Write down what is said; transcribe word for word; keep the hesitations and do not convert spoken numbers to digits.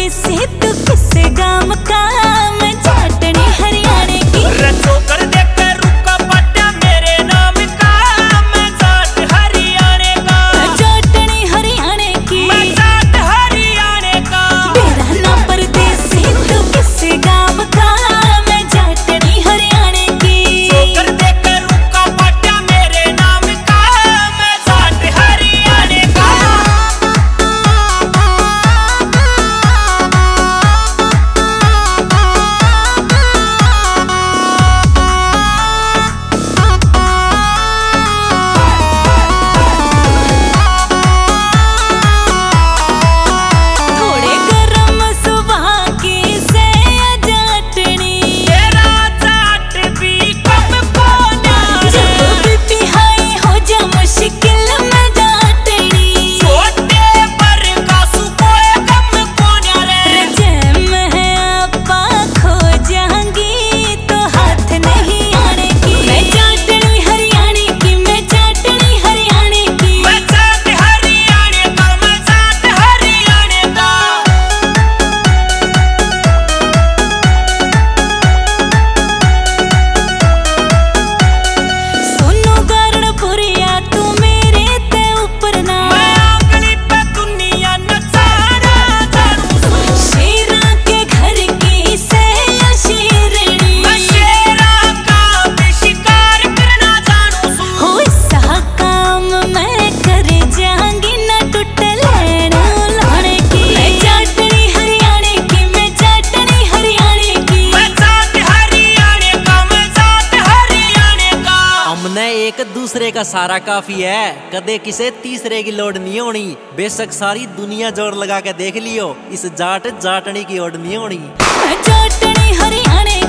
परदेसी तू किस गाम का, मैं जाटनी हरियाणे की। रचो कर दे कर रुका पट्टा मेरे नाम का, मैं जाट हरियाणे का। जाटनी हरियाणे की, मैं जाट हरियाणे का। मेरा नाम परदेसी तू किस गाम का, मैं जाटनी हरियाणे की। रचो कर दे कर रुका पट्टा मेरे नाम का, मैं जाट हरियाणे का। थोड़े गरम सुबह की से जाटनी, तेरा जाट भी कम कोना रे। जब बीपी हाई हो जा मुश्किल में जाटनी। छोटे पर कासू कोई कम कोना रे। रजे में आपा खो जाऊंगी तो हाथ नहीं आने की। मैं जाटनी हरियाणे की, मैं जाटनी हरियाणे की। मैं जाट हरियाणे का, मैं जाट हरियाणे का। सोनू गारणपुरिया तू मेरे ते ऊपर ना, मैं आंगली पे दुनिया नचाना जानू सू। शेरा के घर की से शेरनी। मैं शेरा का भी शिकार करना जानू सू। हो ऐसा काम मैं कर जाऊंगी ना टूट लेना लाने की। मैं जाटनी हरियाणे की, मैं जाटनी हरियाणे की। मैं जाट हरियाणे का, मैं जाट हरियाणे का। हमने एक दूसरे का सारा काफी है, कदे किसे तीसरे की लोड नहीं होनी। बेशक सारी दुनिया जोर लगा के देख लियो, इस जाट जाटनी की ओर नहीं होनी। मैं जाटनी हरियाणे